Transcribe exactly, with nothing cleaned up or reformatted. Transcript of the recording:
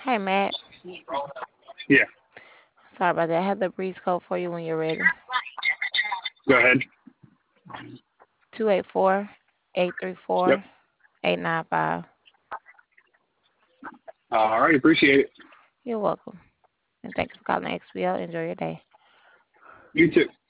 Hey, Matt. Yeah, Sorry about that. I have the breeze code for you when you're ready. go ahead. Two eight four eight three Yep. four eight nine five. All right, appreciate it. You're welcome. And thank you for calling X B L. Enjoy your day. You too.